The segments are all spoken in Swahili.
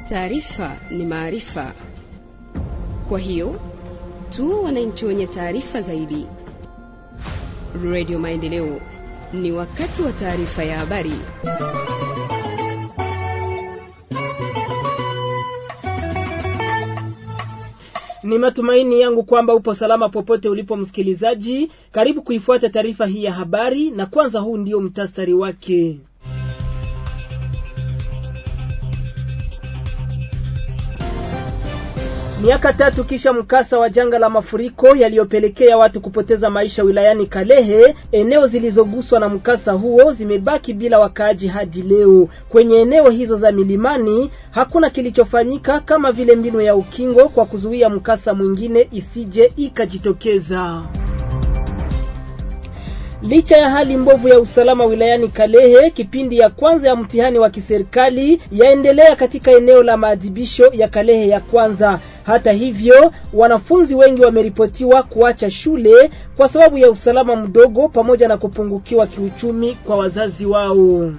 Taarifa ni maarifa. Kwa hiyo, tu wananchi wenye taarifa zaidi. Radio Maendeleo, ni wakati wa taarifa ya habari. Ni matumaini yangu kwamba upo salama popote ulipo msikilizaji. Karibu kuifuata taarifa hii ya habari, na kwanza huu ndio mtasari wake. Miaka 3 kisha mkasa wa janga la mafuriko yaliyopelekea watu kupoteza maisha wilayani Kalehe, eneo zilizoguswa na mkasa huo zimebaki bila wakaaji hadi leo. Kwenye eneo hizo za milimani hakuna kilichofanyika kama vile mbinu ya ukingo kwa kuzuia mkasa mwingine isije ikajitokeza. Licha ya hali mbovu ya usalama wilayani Kalehe, kipindi ya kwanza ya mtihani wa kiserikali yaendelea katika eneo la maadhibisho ya Kalehe ya kwanza. Hata hivyo, wanafunzi wengi wameripotiwa kuacha shule kwa sababu ya usalama mdogo pamoja na kupungukiwa kiuchumi kwa wazazi wao.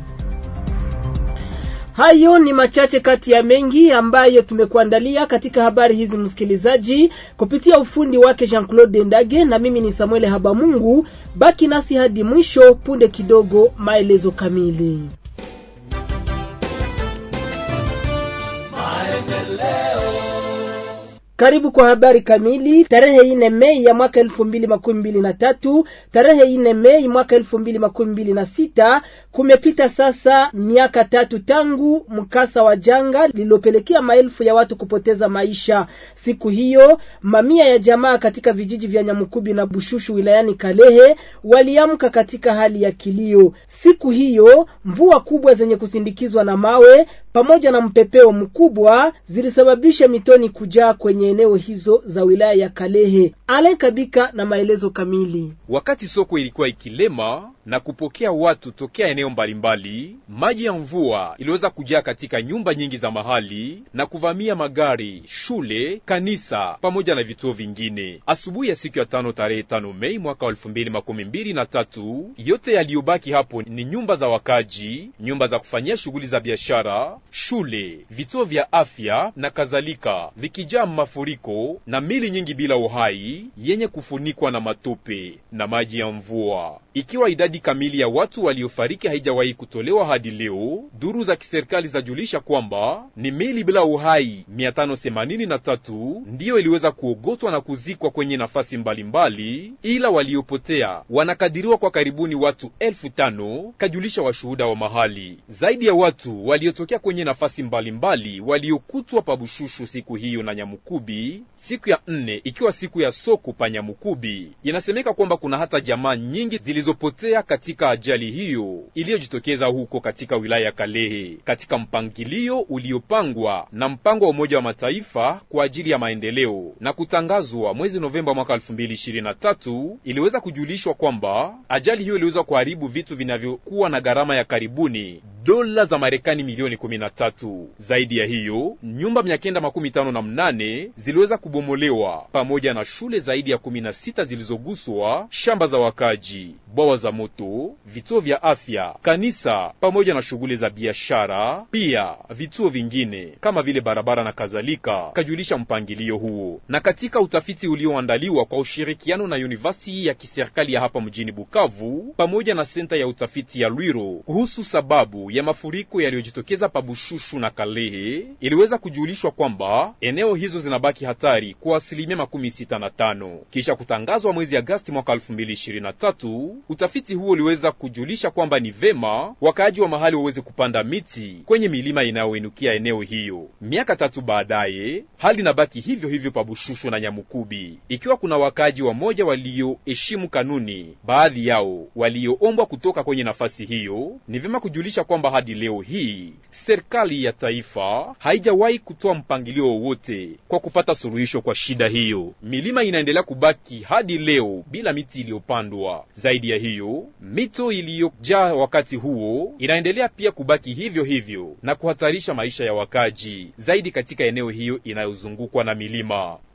Hayo ni machache kati ya mengi ambayo tumekuandalia katika habari hizi msikilizaji, kupitia ufundi wake Jean-Claude Ndage, na mimi ni Samuel Habamungu. Baki nasi hadi mwisho, punde kidogo maelezo kamili. Karibu kwa habari kamili. Tarehe 4 Mei ya mwaka 2023, tarehe 4 Mei mwaka 2026, kumepita sasa miaka 3 tangu mkasa wa janga lililopelekea maelfu ya watu kupoteza maisha. Siku hiyo, mamia ya jamaa katika vijiji vya Nyamukubi na Bushushu wilayani Kalehe waliamka katika hali ya kilio. Siku hiyo, mvua kubwa zenye kusindikizwa na mawe pamoja na mpepeo mkubwa zilisababisha mitoni kujaa kwenye eneo hizo za wilaya ya Kalehe. Alekabika na maelezo kamili. Wakati soko ilikuwa ikilema na kupokea watu tokea eneo mbalimbali, maji ya mvua iliweza kujaa katika nyumba nyingi za mahali na kuvamia magari, shule, kanisa pamoja na vituo vingine. Asubuhi ya siku ya 5 tarehe 5 Mei mwaka 2023, yote yaliyobaki hapo ni nyumba za wakaji, nyumba za kufanyia shughuli za biashara, shule, vituo vya afya na kadhalika, vikijaa mafuriko na mili nyingi bila uhai yenye kufunikwa na matope na maji ya mvua. Ikiwa idadi kamili ya watu waliofariki haijawahi kutolewa hadi leo, duru za kiserikali zajulisha kwamba ni mili bila uhai 583 ndiyo iliweza kuogotwa na kuzikwa kwenye nafasi mbalimbali, ila waliopotea wanakadiriwa kwa karibuni watu 5,000, kajulisha washuhuda wa mahali. Zaidi ya watu waliotokea kwenye nafasi mbalimbali waliokutwa pa Bushushu siku hiyo na Nyamukubi siku ya 4, ikiwa siku ya soko pa Nyamukubi. Inasemeka kwamba kuna hata jamaa nyingi zilizopotea katika ajali hiyo iliyojitokeza huko katika wilaya ya Kalehe. Katika mpangilio uliopangwa na mpango wa Umoja wa Mataifa kwa ajili ya maendeleo na kutangazwa mwezi Novemba mwaka 2023, iliweza kujulishwa kwamba ajali hiyo iliweza kuharibu vitu vinavyokuwa na gharama ya karibuni dola za Marekani milioni 13. Zaidi ya hiyo, nyumba 958 ziliweza kubomolewa pamoja na shule zaidi ya 16 zilizoguswa, shamba za wakaji, bwawa za moto, vituo vya afya, kanisa pamoja na shughuli za biashara, pia vituo vingine kama vile barabara na kadhalika, kajulisha mpangilio huo. Na katika utafiti ulioandaliwa kwa ushirikiano na University ya kiserikali ya hapa mjini Bukavu pamoja na senta ya utafiti ya Lwiro kuhusu sababu ya mafuriko yaliyojitokeza pa Bushushu na Kalehe, iliweza kujulishwa kwamba eneo hizo zinabaki hatari kwa 65%. Kisha kutangazwa mwezi Agosti mwaka 2023, utafiti huo uliweza kujulisha kwamba ni vema wakaaji wa mahali waweze kupanda miti kwenye milima inayoinukia eneo hiyo. Miaka 3 baadaye, hali inabaki hivyo hivyo pa Bushushu na Nyamukubi, ikiwa kuna wakaaji wa moja walioheshimu kanuni, baadhi yao walioombwa kutoka kwenye nafasi hiyo. Ni vema kujulisha kwamba hadi leo hii serikali ya taifa haijawahi kutoa mpangilio wowote kwa kupata suluhisho kwa shida hiyo. Milima inaendelea kubaki hadi leo bila miti iliyopandwa. Zaidi ya hiyo, mito iliyojaa wakati huo inaendelea pia kubaki hivyo hivyo na kuhatarisha maisha ya wakaji zaidi katika eneo hiyo inayozungukwa na milima.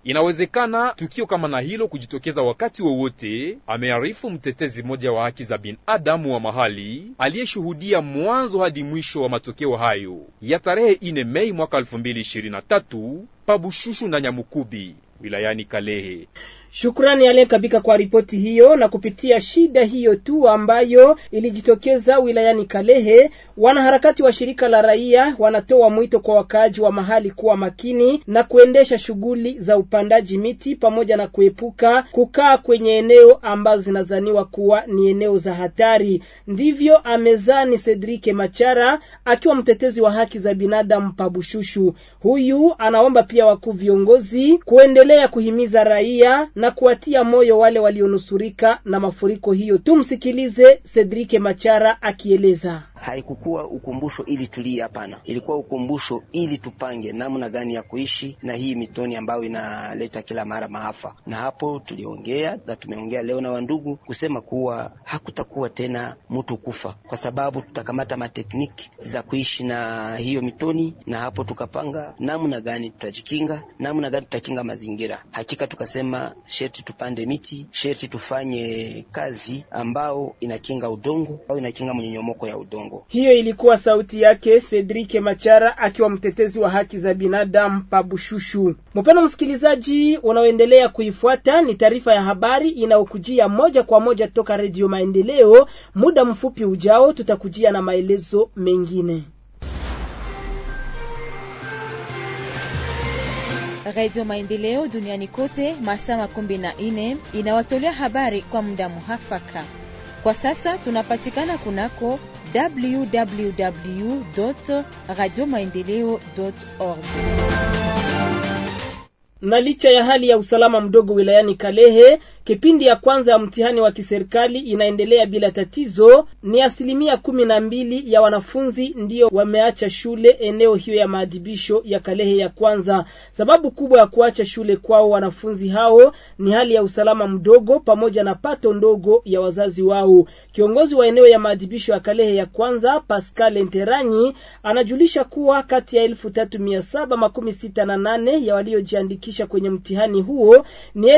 Inawezekana tukio kama na hilo kujitokeza wakati wowote, amearifu mtetezi mmoja wa haki za binadamu wa mahali aliyeshuhudia mwanzo hadi mwisho wa matokeo hayo ya tarehe 4 Mei mwaka 2023 Pabushushu na Nyamukubi wilayani Kalehe. Shukrani Alekabika kwa ripoti hiyo. Na kupitia shida hiyo tu ambayo ilijitokeza wilayani Kalehe, wanaharakati wa shirika la raia wanatoa mwito kwa wakaaji wa mahali kuwa makini na kuendesha shughuli za upandaji miti pamoja na kuepuka kukaa kwenye eneo ambazo zinazaniwa kuwa ni eneo za hatari. Ndivyo amezani Cedric Machara akiwa mtetezi wa haki za binadamu Pabushushu. Huyu anaomba pia wakuu viongozi kuendelea kuhimiza raia na kuwatia moyo wale walionusurika na mafuriko hiyo. Tumsikilize Cedric Machara akieleza. Haikukuwa ukumbusho ili tulie, hapana. Ilikuwa ukumbusho ili tupange namna gani ya kuishi na hii mitoni ambayo inaleta kila mara maafa. Na hapo tuliongea na tumeongea leo na wandugu kusema kuwa hakutakuwa tena mtu kufa, kwa sababu tutakamata matekniki za kuishi na hiyo mitoni, na hapo tukapanga namna gani tutajikinga, namna gani tutakinga mazingira. Hakika tukasema sherti tupande miti, sherti tufanye kazi ambao inakinga udongo au inakinga mnyonyomoko ya udongo. Hiyo ilikuwa sauti yake Cedric Machara akiwa mtetezi wa haki za binadamu Pabushushu. Mpendwa msikilizaji, unaoendelea kuifuata ni taarifa ya habari inayokujia moja kwa moja toka Radio Maendeleo. Muda mfupi ujao tutakujia na maelezo mengine. Radio Maendeleo duniani kote masaa 14 inawatolea habari kwa muda muhafaka. Kwa sasa tunapatikana kunako www.radiomaendeleo.org. Na licha ya hali ya usalama mdogo wilayani Kalehe, kipindi ya kwanza ya mtihani wa kiserikali inaendelea bila tatizo. Ni 12% ya wanafunzi ndio wameacha shule eneo hiyo ya maadhibisho ya Kalehe ya kwanza. Sababu kubwa ya kuacha shule kwao wanafunzi hao ni hali ya usalama mdogo pamoja na pato ndogo ya wazazi wao. Kiongozi wa eneo ya maadhibisho ya Kalehe ya kwanza, Pascal Enteranyi, anajulisha kuwa kati ya 3768 ya waliojiandikisha kwenye mtihani huo ni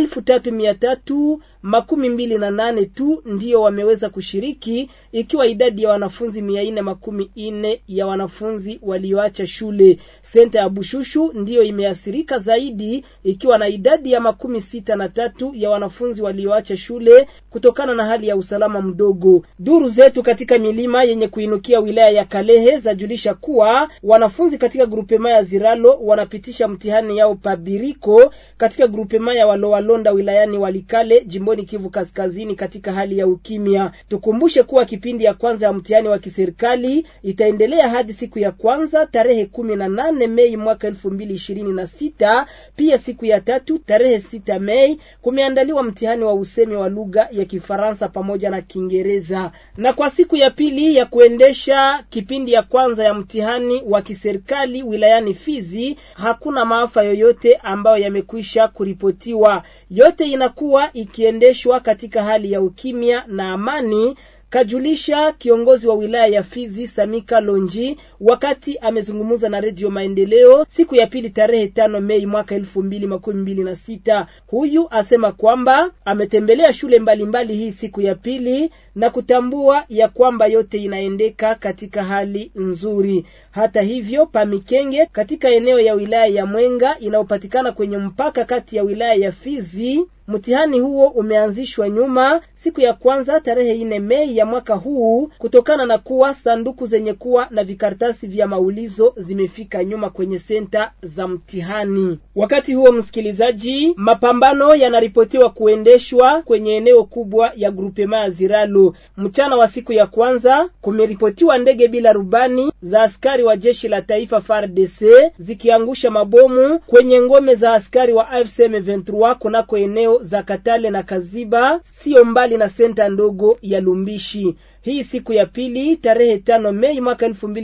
3328 tu ndio wameweza kushiriki, ikiwa idadi ya wanafunzi 440 ya wanafunzi walioacha shule. Senta ya Bushushu ndio imeathirika zaidi, ikiwa na idadi ya 63 ya wanafunzi walioacha shule kutokana na hali ya usalama mdogo. Duru zetu katika milima yenye kuinukia wilaya ya Kalehe zajulisha kuwa wanafunzi katika grupema ya Ziralo wanapitisha mtihani yao Pabiriko katika grupema ya Walowalonda wilayani Walikale jimboni Kivu Kaskazini katika hali ya ukimya. Tukumbushe kuwa kipindi ya kwanza ya mtihani wa kiserikali itaendelea hadi siku ya kwanza tarehe 18 Mei mwaka 2026. Pia siku ya tatu tarehe 6 Mei kumeandaliwa mtihani wa usemi wa lugha ya Kifaransa pamoja na Kiingereza. Na kwa siku ya pili ya kuendesha kipindi ya kwanza ya mtihani wa kiserikali wilayani Fizi hakuna maafa yoyote ambayo yamekwisha kuripotiwa. Yote inakuwa ikiendeshwa katika hali ya ukimya na amani, kajulisha kiongozi wa wilaya ya Fizi Samika Lonji wakati amezungumza na Radio Maendeleo siku ya pili tarehe 5 Mei mwaka 2026. Huyu asema kwamba ametembelea shule mbalimbali hii siku ya pili na kutambua ya kwamba yote inaendeka katika hali nzuri. Hata hivyo, Pamikenge katika eneo ya wilaya ya Mwenga inayopatikana kwenye mpaka kati ya wilaya ya Fizi, mtihani huo umeanzishwa nyuma siku ya kwanza tarehe 4 Mei ya mwaka huu kutokana na kuwa sanduku zenye kuwa na vikaratasi vya maulizo zimefika nyuma kwenye senta za mtihani. Wakati huo, msikilizaji, mapambano yanaripotiwa kuendeshwa kwenye eneo kubwa ya grupema ya Ziralo. Mchana wa siku ya kwanza kumeripotiwa ndege bila rubani za askari wa jeshi la taifa FARDC zikiangusha mabomu kwenye ngome za askari wa AFC M23 kunako eneo za Katale na Kaziba, sio mbali na senta ndogo ya Lumbishi. Hii siku ya pili tarehe 5 Mei mwaka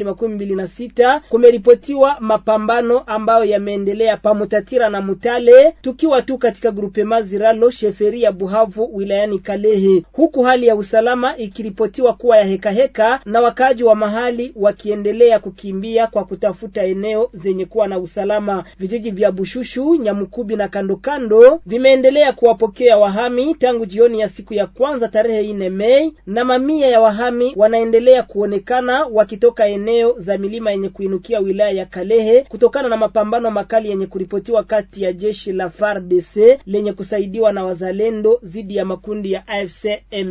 2026 kumeripotiwa mapambano ambayo yameendelea pa Mutatira na Mutale, tukiwa tu katika grupe Maziralo sheferi ya Buhavu wilayani Kalehe, huku hali ya usalama ikiripotiwa kuwa ya heka na wakaaji wa mahali wakiendelea kukimbia kwa kutafuta eneo zenye kuwa na usalama. Vijiji vya Bushushu, Nyamukubi na kando vimeendelea kuwapokea wahami tangu jioni ya siku ya kwanza tarehe 4 Mei, na mamia ya wahami wanaendelea kuonekana wakitoka eneo za milima yenye kuinukia wilaya ya Kalehe kutokana na mapambano makali yenye kuripotiwa kati ya jeshi la FARDC lenye kusaidiwa na wazalendo dhidi ya makundi ya AFC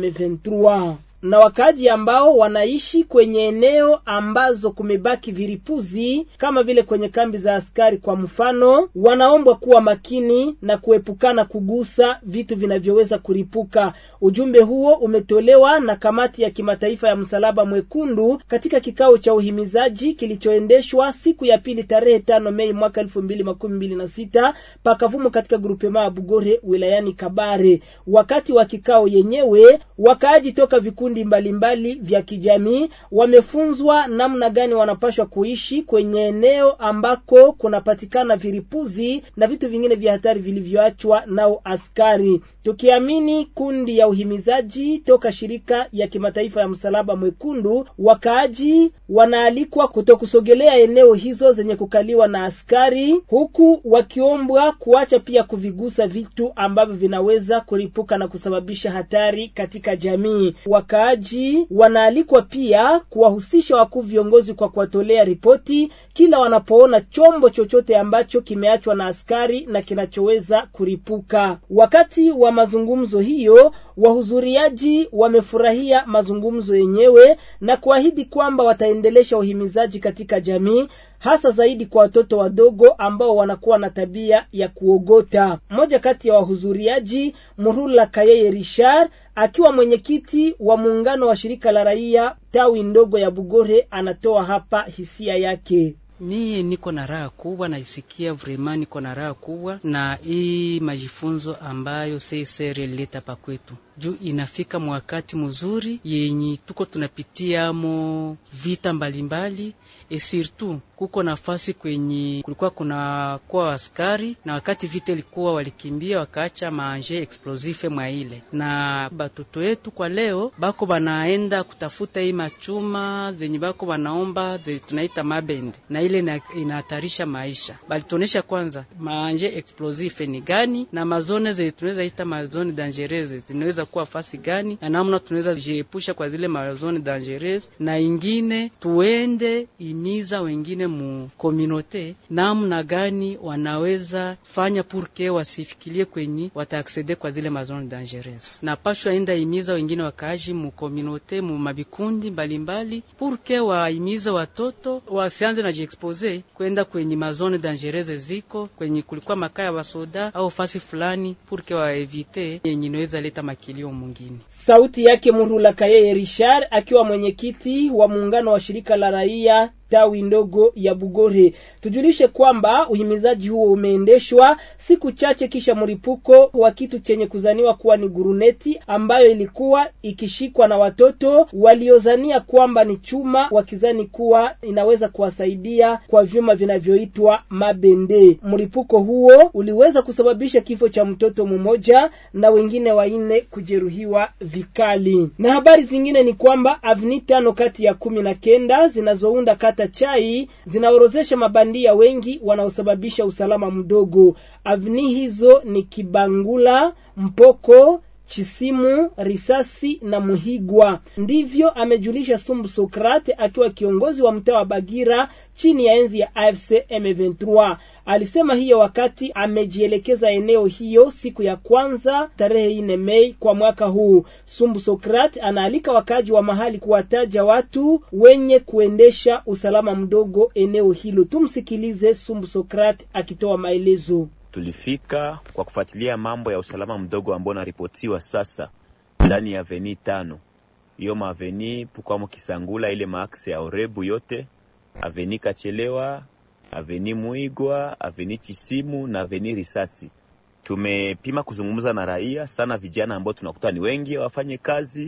M23. Na wakaji ambao wanaishi kwenye eneo ambazo kumebaki viripuzi kama vile kwenye kambi za askari kwa mfano, wanaombwa kuwa makini na kuepukana kugusa vitu vinavyoweza kuripuka. Ujumbe huo umetolewa na kamati ya kimataifa ya msalaba mwekundu katika kikao cha uhimizaji kilichoendeshwa siku ya pili tarehe 5 Mei mwaka 2026 pakavumu katika grupema Bugore wilayani Kabare. Wakati wa kikao yenyewe, wakaaji toka vikundi mbalimbali vya kijamii wamefunzwa namna gani wanapaswa kuishi kwenye eneo ambako kunapatikana viripuzi na vitu vingine vya hatari vilivyoachwa nao askari. Tukiamini kundi ya uhimizaji toka shirika ya kimataifa ya msalaba mwekundu, wakaaji wanaalikwa kutokusogelea eneo hizo zenye kukaliwa na askari, huku wakiombwa kuacha pia kuvigusa vitu ambavyo vinaweza kuripuka na kusababisha hatari katika jamii. Wakaaji wanaalikwa pia kuwahusisha wakuu viongozi kwa kuwatolea ripoti kila wanapoona chombo chochote ambacho kimeachwa na askari na kinachoweza kuripuka. Wakati wa mazungumzo hiyo, wahudhuriaji wamefurahia mazungumzo yenyewe na kuahidi kwamba wataendelesha uhimizaji katika jamii, hasa zaidi kwa watoto wadogo ambao wanakuwa na tabia ya kuogota. Mmoja kati ya wahudhuriaji, Murula Kayeye Richard, akiwa mwenyekiti wa muungano wa shirika la raia tawi ndogo ya Bugore, anatoa hapa hisia yake. Mimi niko na raha kubwa, naisikia vraiment niko na raha kubwa na hii majifunzo ambayo CSR ileta pa kwetu. Juu inafika mwakati mzuri yenye tuko tunapitia mo vita mbalimbali, et surtout kuko nafasi kwenye kulikuwa kuna kwa askari, na wakati vita ilikuwa walikimbia wakaacha maanje explosive mwa ile, na batoto wetu kwa leo bako banaenda kutafuta hii machuma zenye bako banaomba zenye tunaita mabende, na ile inahatarisha maisha. Balitonesha kwanza maanje explosive ni gani na mazone zenye tunaweza ita mazone dangereuse zinaweza kuwa fasi gani, na namna tunaweza jiepusha kwa zile mazone dangereuse, na ingine tuende imiza wengine mu community namna gani wanaweza fanya purke wasifikirie kwenye wataaccede kwa zile mazone dangereuse, na pashwa enda imiza wengine wakaaji mu community mu mabikundi mbalimbali purke waimiza watoto wasianze na jiexpose kwenda kwenye mazone dangereuse ziko kwenye kulikuwa makaya wa soda au fasi fulani purke waevite yenye inaweza leta makilio mwingine. Sauti yake Murula Kayeye Richard, akiwa mwenyekiti wa muungano wa shirika la raia tawi ndogo ya Bugore. Tujulishe kwamba uhimizaji huo umeendeshwa siku chache kisha mlipuko wa kitu chenye kuzaniwa kuwa ni guruneti ambayo ilikuwa ikishikwa na watoto waliozania kwamba ni chuma, wakizani kuwa inaweza kuwasaidia kwa vyuma vinavyoitwa mabende. Mlipuko huo uliweza kusababisha kifo cha mtoto mmoja na wengine 4 kujeruhiwa vikali. Na habari zingine ni kwamba avni 5 kati ya 19 zinazounda kata Chai zinaorozesha mabandia wengi wanaosababisha usalama mdogo. Avni hizo ni Kibangula, Mpoko, Chisimu, Risasi na Muhigwa. Ndivyo amejulisha Sumbu Sokrate akiwa kiongozi wa mtaa wa Bagira chini ya enzi ya AFC M23. Alisema hiyo wakati amejielekeza eneo hiyo siku ya kwanza tarehe 4 Mei kwa mwaka huu. Sumbu Sokrate anaalika wakaji wa mahali kuwataja watu wenye kuendesha usalama mdogo eneo hilo. Tumsikilize Sumbu Sokrate akitoa maelezo. Tulifika kwa kufuatilia mambo ya usalama mdogo ambao unaripotiwa sasa ndani ya aveni 5. Hiyo maaveni Pukwamo Kisangula, ile maaksi ya Orebu yote, aveni Kachelewa, aveni Muigwa, aveni Chisimu na aveni Risasi. Tumepima kuzungumza na raia sana, vijana ambao tunakuta ni wengi wafanye kazi.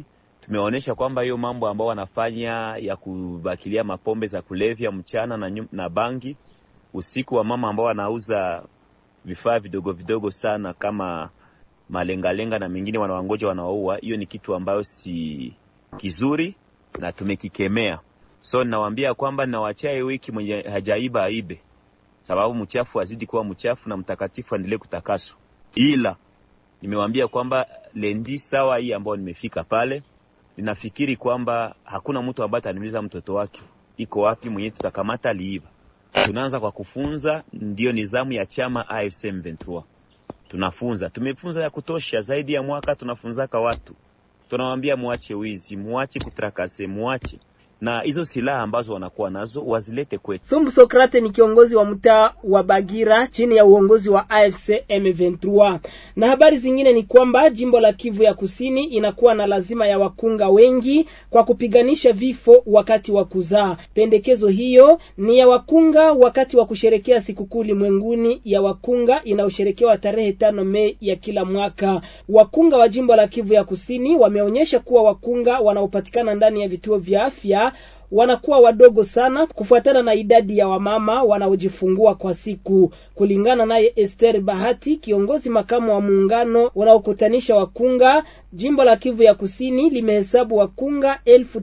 tumeonyesha kwamba hiyo mambo ambao wanafanya ya kubakilia mapombe za kulevya mchana na bangi usiku, wa mama ambao wanauza vifaa vidogo vidogo sana kama malengalenga na mengine wanawangoja wanaoua, hiyo ni kitu ambayo si kizuri na tumekikemea. So ninawaambia kwamba ninawachia wiki mwenye hajaiba aibe, sababu mchafu azidi kuwa mchafu na mtakatifu aendelee kutakaswa. Ila nimewaambia kwamba lendi sawa hii ambao nimefika pale, ninafikiri kwamba hakuna mtu ambaye ataniuliza mtoto wake iko wapi mwenye tutakamata aliiba. Tunaanza kwa kufunza, ndio nizamu ya chama AFC M23. Tumefunza ya kutosha, zaidi ya mwaka tunafunzaka watu. Tunawaambia muache wizi, muache kutrakase, muache na hizo silaha ambazo wanakuwa nazo wazilete kwetu. Sumbu Sokrate ni kiongozi wa mtaa wa Bagira chini ya uongozi wa AFC M23. Na habari zingine ni kwamba jimbo la Kivu ya Kusini inakuwa na lazima ya wakunga wengi kwa kupiganisha vifo wakati wa kuzaa. Pendekezo hiyo ni ya wakunga wakati wa kusherekea sikukuu ulimwenguni ya wakunga inayosherekewa tarehe 5 Mei ya kila mwaka. Wakunga wa jimbo la Kivu ya Kusini wameonyesha kuwa wakunga wanaopatikana ndani ya vituo vya afya wanakuwa wadogo sana kufuatana na idadi ya wamama wanaojifungua kwa siku. Kulingana naye Esther Bahati, kiongozi makamu wa muungano unaokutanisha wakunga, jimbo la Kivu ya Kusini limehesabu wakunga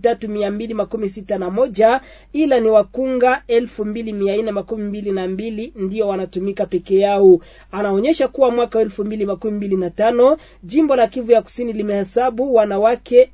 3261 ila ni wakunga 2422 ndio wanatumika peke yao. Anaonyesha kuwa mwaka 2025 jimbo la Kivu ya Kusini limehesabu wanawake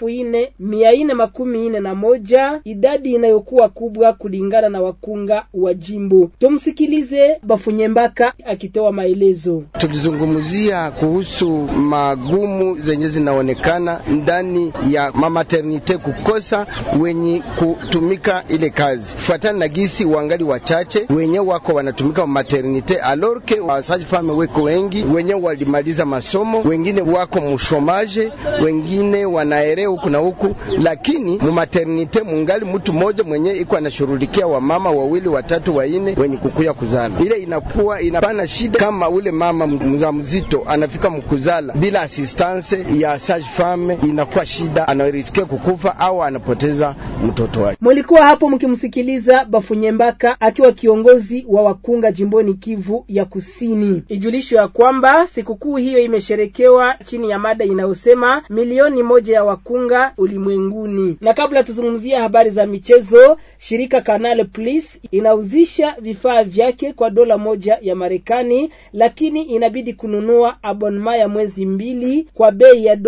4441, idadi inayokuwa kubwa kulingana na wakunga wa jimbo. Tumsikilize Bafunyembaka akitoa maelezo. Tulizungumzia kuhusu magumu zenye zinaonekana ndani ya maternite, kukosa wenye kutumika ile kazi. Fuatana na gisi wangali wachache wenye wako wanatumika maternite, alorke wasaji fame weko wengi wenye walimaliza masomo, wengine wako mshomaje, wengine wanaere huku na huku, lakini mu maternite mungali mtu mmoja mwenye iko anashughulikia wamama wawili watatu waine wenye kukuya kuzala. Ile inakuwa inapana shida kama ule mama mzamzito anafika mkuzala bila assistance ya sage femme, inakuwa shida, anariske kukufa au anapoteza mtoto wake. Mulikuwa hapo mkimsikiliza Bafunyembaka akiwa kiongozi wa wakunga jimboni Kivu ya Kusini. Ijulisho ya kwamba sikukuu hiyo imesherekewa chini ya mada inayosema 1,000,000 ya wakunga ulimwenguni. Na kabla tuzungumzia habari za michezo, shirika Canal Plus inauzisha vifaa vyake kwa $1 ya Marekani, lakini inabidi kununua abonema ya mwezi 2 kwa bei ya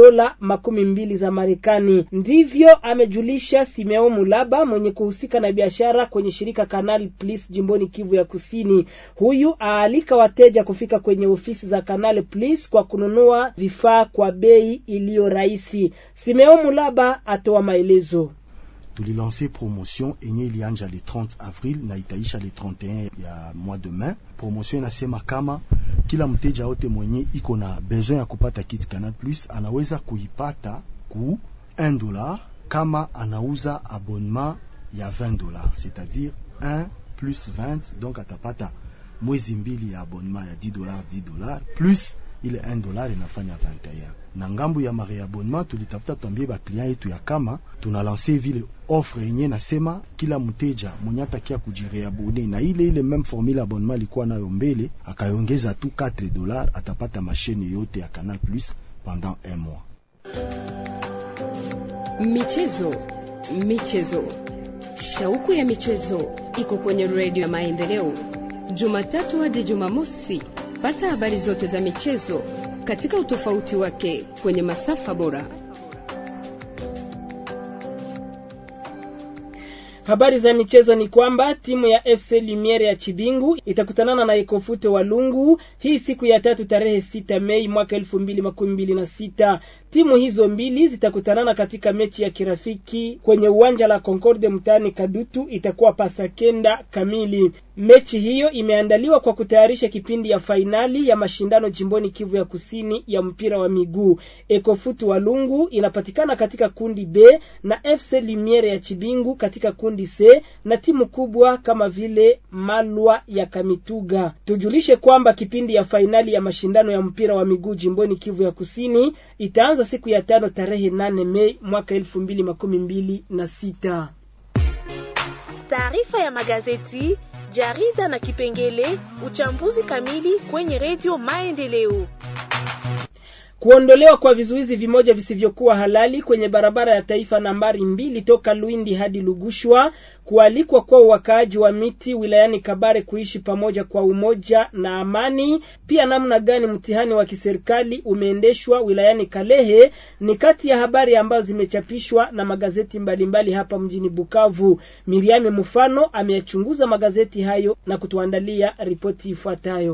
$20 za Marekani. Ndivyo amejulisha Simeo Mulaba, mwenye kuhusika na biashara kwenye shirika Canal Plus jimboni Kivu ya Kusini. Huyu aalika wateja kufika kwenye ofisi za Canal Plus kwa kununua vifaa kwa bei iliyo rahisi. Simeo Mulaba atoa maelezo. Tulilancé promotion yenye ilianja le 30 avril na itaisha le 31 ya mois de mai. Promotion inasema kama kila mteja wote mwenye iko na besoin ya kupata kit Canal Plus anaweza kuipata ku $1 kama anauza abonnement ya $20, c'est-à-dire 1 plus 20, donc atapata mwezi 2 ya abonnement ya $10 plus ile $1 inafanya 21. Na ngambo ya mare abonnement tulitafuta tuambie ba client yetu ya kama tunalancer vile offre yenye nasema kila mteja mwenye atakia kujireabone na ile même formule abonnement ilikuwa nayo mbele akayongeza tu $4 atapata mashine yote ya Canal Plus pendant 1 mois. Michezo. Shauku ya michezo iko kwenye Radio ya Maendeleo. Jumatatu hadi Jumamosi, pata habari zote za michezo katika utofauti wake kwenye masafa bora. Habari za michezo ni kwamba timu ya FC Lumiere ya Chibingu itakutanana na Ekofute Walungu hii siku ya 3 tarehe 6 Mei mwaka 2026. Timu hizo mbili zitakutanana katika mechi ya kirafiki kwenye uwanja la Concorde mtaani Kadutu, itakuwa pasakenda kamili. Mechi hiyo imeandaliwa kwa kutayarisha kipindi ya fainali ya mashindano jimboni Kivu ya Kusini ya mpira wa miguu. Ekofute Walungu inapatikana katika kundi B na FC Lumiere ya Chibingu katika kundi C na timu kubwa kama vile Malwa ya Kamituga. Tujulishe kwamba kipindi ya fainali ya mashindano ya mpira wa miguu jimboni Kivu ya Kusini itaanza ilianza siku ya 5 tarehe 8 Mei mwaka 2026. Taarifa ya magazeti, jarida na kipengele uchambuzi kamili kwenye Radio Maendeleo. Kuondolewa kwa vizuizi vimoja visivyokuwa halali kwenye barabara ya taifa nambari 2 toka Luindi hadi Lugushwa, kualikwa kwa wakaaji wa miti wilayani Kabare kuishi pamoja kwa umoja na amani, pia namna gani mtihani wa kiserikali umeendeshwa wilayani Kalehe ni kati ya habari ambazo zimechapishwa na magazeti mbalimbali hapa mjini Bukavu. Miriam Mufano ameyachunguza magazeti hayo na kutuandalia ripoti ifuatayo.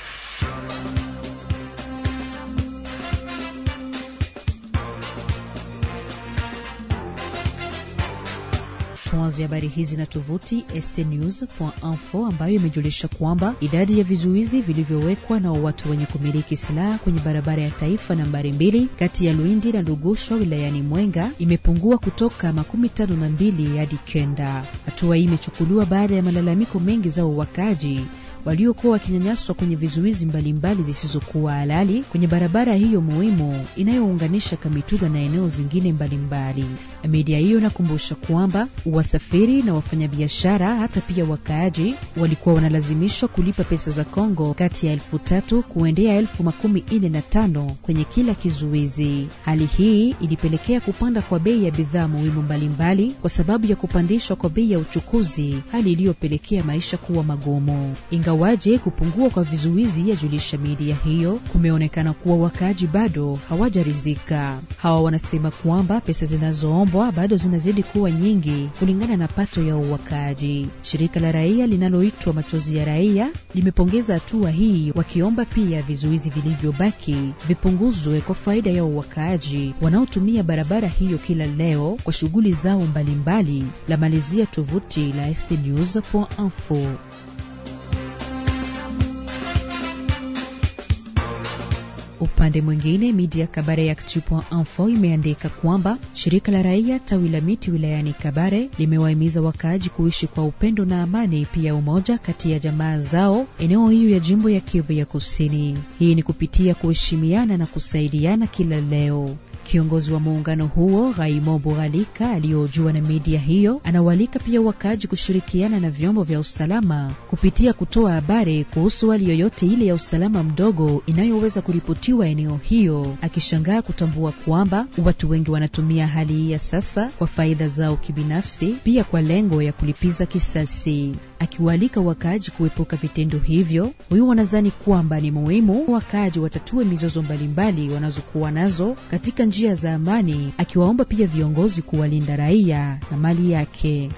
Tuanze habari hizi na tovuti stnews.info ambayo imejulisha kwamba idadi ya vizuizi vilivyowekwa na watu wenye kumiliki silaha kwenye barabara ya taifa nambari 2 kati ya Luindi na Lugushwa wilayani Mwenga imepungua kutoka 52 hadi 9. Hatua hii imechukuliwa baada ya malalamiko mengi za wakaji waliokuwa wakinyanyaswa kwenye vizuizi mbalimbali zisizokuwa halali kwenye barabara hiyo muhimu inayounganisha Kamituga na eneo zingine mbalimbali. Media hiyo inakumbusha kwamba wasafiri na wafanyabiashara hata pia wakaaji walikuwa wanalazimishwa kulipa pesa za Kongo kati ya 3,000 kuendea 45,000 kwenye kila kizuizi. Hali hii ilipelekea kupanda kwa bei ya bidhaa muhimu mbalimbali kwa sababu ya kupandishwa kwa bei ya uchukuzi, hali iliyopelekea maisha kuwa magumu. Ingawaje kupungua kwa vizuizi, yajulisha media hiyo, kumeonekana kuwa wakaaji bado hawajaridhika. Hawa wanasema kwamba pesa zinazoombwa bado zinazidi kuwa nyingi kulingana na pato ya wakaaji. Shirika la raia linaloitwa Machozi ya Raia limepongeza hatua hii, wakiomba pia vizuizi vilivyobaki vipunguzwe kwa faida ya wakaaji wanaotumia barabara hiyo kila leo kwa shughuli zao mbalimbali. La malizia tovuti la stnews.info. Upande mwingine, media Kabare ya Actu.info imeandika kwamba shirika la raia tawi la miti wilayani Kabare limewahimiza wakaaji kuishi kwa upendo na amani, pia umoja kati ya jamaa zao eneo hiyo ya jimbo ya Kivu ya Kusini. Hii ni kupitia kuheshimiana na kusaidiana kila leo. Kiongozi wa muungano huo Raymond Buralika aliyojua na media hiyo anawalika pia wakaaji kushirikiana na vyombo vya usalama kupitia kutoa habari kuhusu hali yoyote ile ya usalama mdogo inayoweza kuripotiwa eneo hiyo, akishangaa kutambua kwamba watu wengi wanatumia hali hii ya sasa kwa faida zao kibinafsi, pia kwa lengo ya kulipiza kisasi. Akiwalika wakaaji kuepuka vitendo hivyo, huyu wanadhani kwamba ni muhimu wakaaji watatue mizozo mbalimbali wanazokuwa nazo katika njia za amani, akiwaomba pia viongozi kuwalinda raia na mali yake.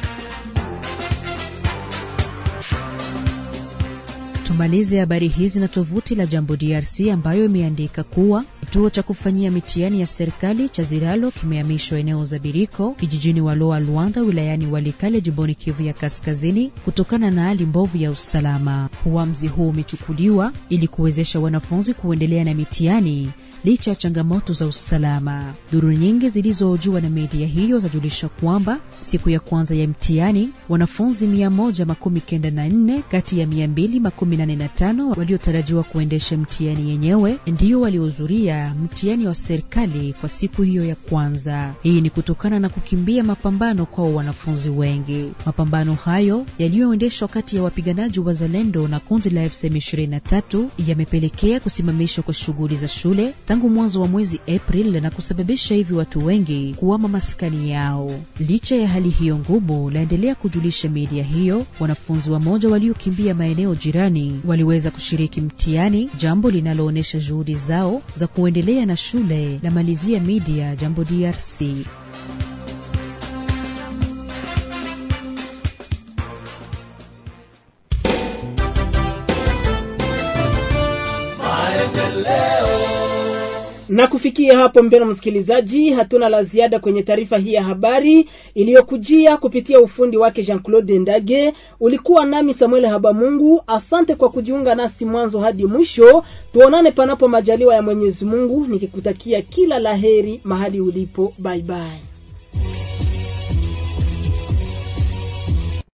Tumalize habari hizi na tovuti la Jambo DRC ambayo imeandika kuwa kituo cha kufanyia mitihani ya serikali cha Ziralo kimehamishwa eneo za Biriko kijijini Waloa Luanda wilayani Walikale jimboni Kivu ya Kaskazini kutokana na hali mbovu ya usalama. Uamuzi huu umechukuliwa ili kuwezesha wanafunzi kuendelea na mitihani licha ya changamoto za usalama. Duru nyingi zilizojua na media hiyo zajulisha kwamba siku ya kwanza ya mtihani wanafunzi 194 kati ya 285 waliotarajiwa kuendesha mtihani yenyewe ndio walihudhuria mtihani wa serikali kwa siku hiyo ya kwanza. Hii ni kutokana na kukimbia mapambano kwa wanafunzi wengi. Mapambano hayo yaliyoendeshwa kati ya wapiganaji wa Zalendo na kundi la FCM23 yamepelekea kusimamishwa kwa shughuli za shule tangu mwanzo wa mwezi April na kusababisha hivi watu wengi kuhama maskani yao. Licha ya hali hiyo ngumu, laendelea kujulisha media hiyo, wanafunzi wamoja waliokimbia maeneo jirani waliweza kushiriki mtihani, jambo linaloonesha juhudi zao za kuendelea na shule. La malizia media Jambo DRC. Na kufikia hapo, mpendwa msikilizaji, hatuna la ziada kwenye taarifa hii ya habari iliyokujia kupitia ufundi wake Jean-Claude Ndage. Ulikuwa nami Samuel Habamungu. Asante kwa kujiunga nasi mwanzo hadi mwisho. Tuonane panapo majaliwa ya Mwenyezi Mungu, nikikutakia kila laheri mahali ulipo. Bye bye.